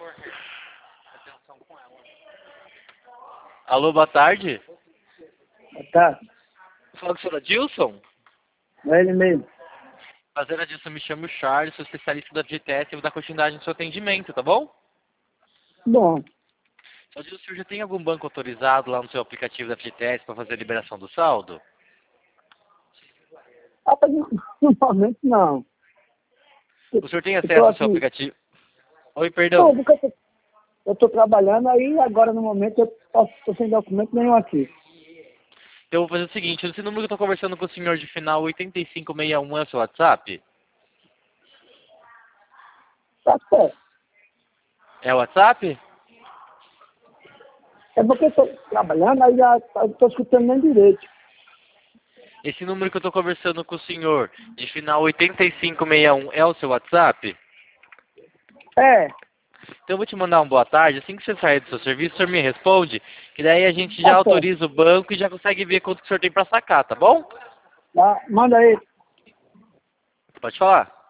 Alô, boa tarde. Tá, Fala com o senhor Adilson. é ele mesmo. Prazer, Adilson, me chamo Charles, sou especialista da FGTS e vou dar continuidade no seu atendimento, tá bom? Bom, Só Adilson, o senhor já tem algum banco autorizado lá no seu aplicativo da FGTS para fazer a liberação do saldo? rapaz, no momento não. O senhor tem Eu acesso tô ao seu aqui, aplicativo? Oi, não, perdão. porque eu tô trabalhando aí, agora no momento eu tô sem documento nenhum aqui. Eu vou fazer o seguinte, esse número que eu estou conversando com o senhor de final 8561 é o seu WhatsApp? Tá certo. É o WhatsApp? É porque eu tô trabalhando, aí já tô escutando nem direito. Esse número que eu estou conversando com o senhor de final 8561 é o seu WhatsApp? É, Então eu vou te mandar um boa tarde, assim que você sair do seu serviço, o senhor me responde, que daí a gente já tá certo. autoriza o banco e já consegue ver quanto que o senhor tem para sacar, tá bom? Tá, manda aí. Pode falar.